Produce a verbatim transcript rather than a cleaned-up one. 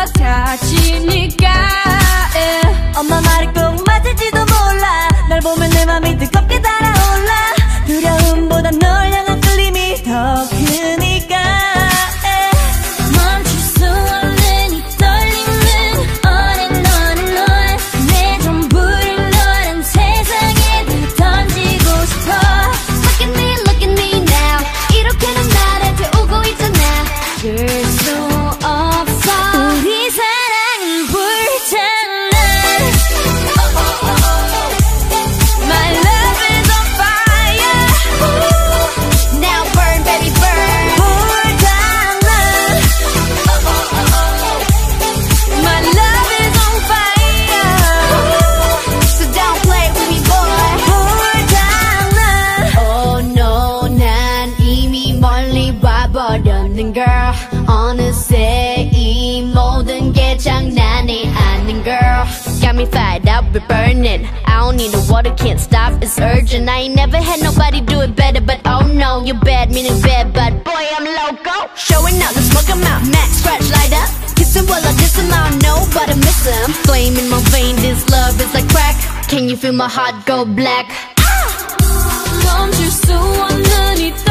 같아지니까 yeah. 엄마 말이 꼭 맞을지도 몰라. 널 보면 내 맘이 뜨겁게 달아올라. 두려움보다 널 향한 끌림이 더 크니까 yeah. 멈출 수 없는 이 떨림은 on and on and on. 내 전부를 너란 세상에 다 던지고 싶어. Look at me, look at me now. 이렇게는 나를 태우고 있잖아. 그럴 수 없어. 우리 사랑은 불타나. My love is on fire. Now burn baby burn. 불타나. My love is on fire. So don't play with me boy. 불타나. Oh no 난 이미 멀리 와버렸는 girl. 어느새 이 모든 게 장난이 아닌 girl. Got me fired up, we're burning. I don't need the water, can't stop, it's urgent. I ain't never had nobody do it better, but oh no, you're bad, meaning bad, but boy, I'm loco. Showing out, the smoke I'm out, max scratch light up. Kissing while I diss him, I don't know, but I miss him. Flame in my vein, this love is like crack. Can you feel my heart go black? 멈출 수 없는 이